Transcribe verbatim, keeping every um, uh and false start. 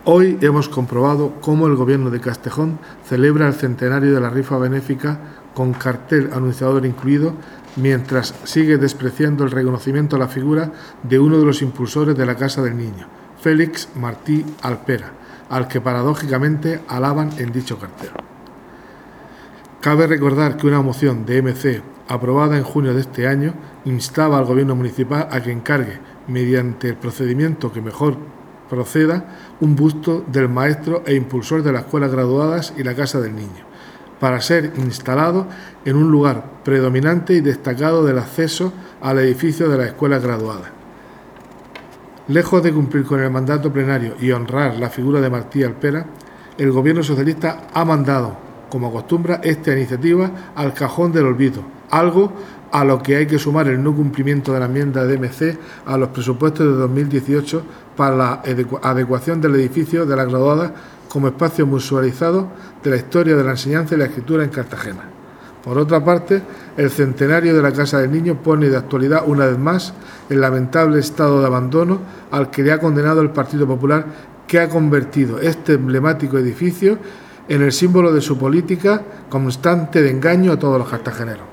Hoy hemos comprobado cómo el Gobierno de Castejón celebra el centenario de la rifa benéfica con cartel anunciador incluido, mientras sigue despreciando el reconocimiento a la figura de uno de los impulsores de la Casa del Niño, Félix Martí Alpera, al que paradójicamente alaban en dicho cartel. Cabe recordar que una moción de M C aprobada en junio de este año instaba al Gobierno municipal a que encargue, mediante el procedimiento que mejor proceda, un busto del maestro e impulsor de las escuelas graduadas y la Casa del Niño, para ser instalado en un lugar predominante y destacado del acceso al edificio de las escuelas graduadas. Lejos de cumplir con el mandato plenario y honrar la figura de Martí Alpera, el Gobierno socialista ha mandado, como acostumbra, esta iniciativa al cajón del olvido, algo a lo que hay que sumar el no cumplimiento de la enmienda de M C a los presupuestos de dos mil dieciocho para la adecuación del edificio de la graduada como espacio musealizado de la historia de la enseñanza y la escritura en Cartagena. Por otra parte, el centenario de la Casa del Niño pone de actualidad una vez más el lamentable estado de abandono al que le ha condenado el Partido Popular, que ha convertido este emblemático edificio en el símbolo de su política constante de engaño a todos los cartageneros.